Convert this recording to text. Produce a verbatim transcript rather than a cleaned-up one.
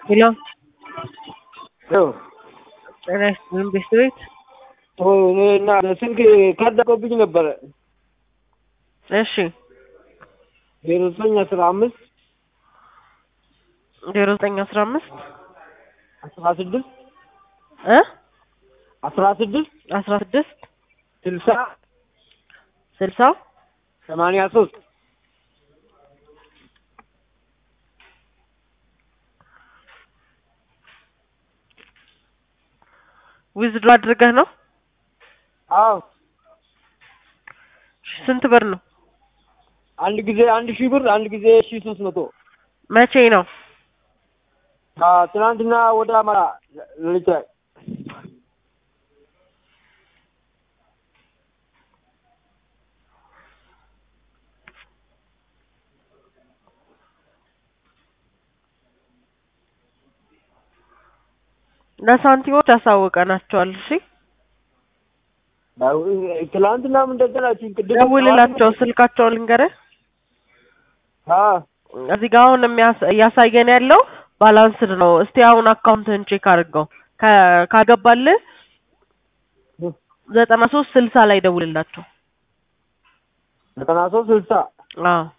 Hello. Hello. Ana من بيستويت هو نعم سلك كذا كوبي نبرة ماشي بيرسلني أسرع مس ዜሮ ዘጠኝ አስራ አምስት أسرع سدس እ أسرع سدس አስራ ስድስት سلسة ስልሳ ثمانية صوت ዊዝድሮ አድርገህ ነው? አዎ ስንት ብር ነው? አንድ ጊዜ አንድ ሺህ ብር አንድ ጊዜ ሺህ ሦስት መቶ መቼ ነው? ትናንትና ወደ አማራ ልጅ ለሳንቲሞች አሳውቀናቸዋል። እሺ ትናንትና ምን እንደገላችሁ ቅድም ደውልላቸው፣ ስልካቸውን ልንገርህ። አዎ እዚህ ጋር አሁን እያሳየን ያለው ባላንስድ ነው። እስቲ አሁን አካውንትን ቼክ አድርገው ካገባልህ ዘጠና ሶስት ስልሳ ላይ ደውልላቸው። ዘጠና ሶስት ስልሳ አዎ